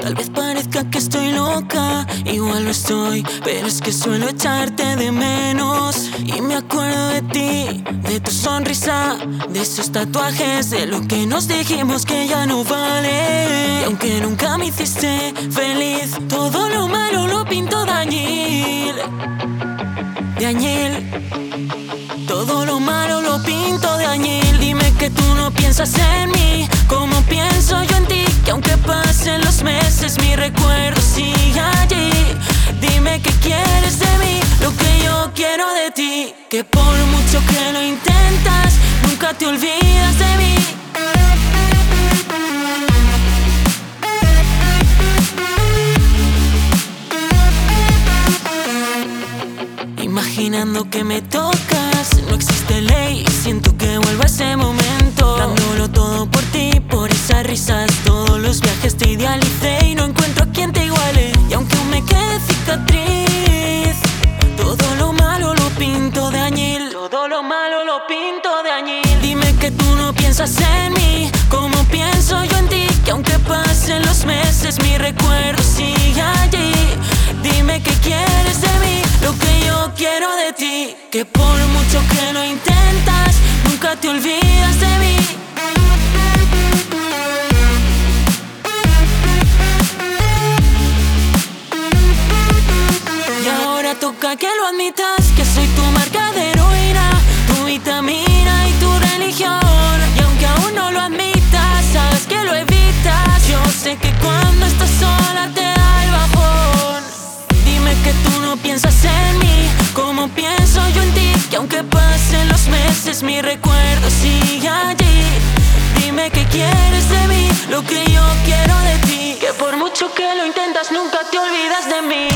Tal vez parezca que estoy loca, igual lo estoy, pero es que suelo echarte de menos. Y me acuerdo de ti, de tu sonrisa, de esos tatuajes, de lo que nos dijimos que ya no vale. Y aunque nunca me hiciste feliz, todo lo malo lo pinto de añil. De añil. Todo lo malo lo pinto de añil. Dime que tú no piensas en mí como pienso yo en ti, que aunque pasen los meses mi recuerdo sigue allí. Dime que quieres de mí, lo que yo quiero de ti, que por mucho que lo intentas nunca te olvidas de mí. Imaginando que me tocas, no existe ley, siento que vuelvo a ese momento. Dándolo todo por ti, por esas risas, todos los viajes te idealicé y no encuentro a quien te iguale. Y aunque aún me quede cicatriz, todo lo malo lo pinto de añil. Todo lo malo lo pinto de añil. Dime que tú no piensas en mí como pienso yo en ti, que aunque pasen los meses mi recuerdo sigue allí. Dime que quieres de mí, lo que yo quiero de ti, que por mucho que lo intentas nunca te olvidas de mí. Y ahora toca que lo admitas, que soy tu marca de heroína, tu vitamina y tu religión. Y aunque aún no lo admitas, sabes que lo evitas. Yo sé que cuando estás sola te da el bajón. Dime que tú no piensas en mí como pienso yo en ti, que aunque pasen los meses mi recuerdo sigue allí. Dime que quieres de mí, lo que yo quiero de ti, que por mucho que lo intentas nunca te olvidas de mí.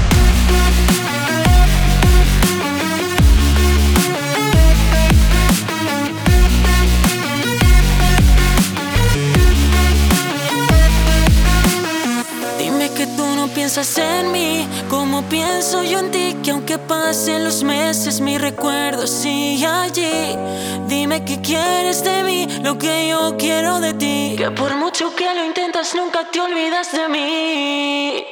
Piensas en mí como pienso yo en ti, que aunque pasen los meses mi recuerdo sigue allí. Dime que quieres de mí, lo que yo quiero de ti, que por mucho que lo intentas nunca te olvidas de mí.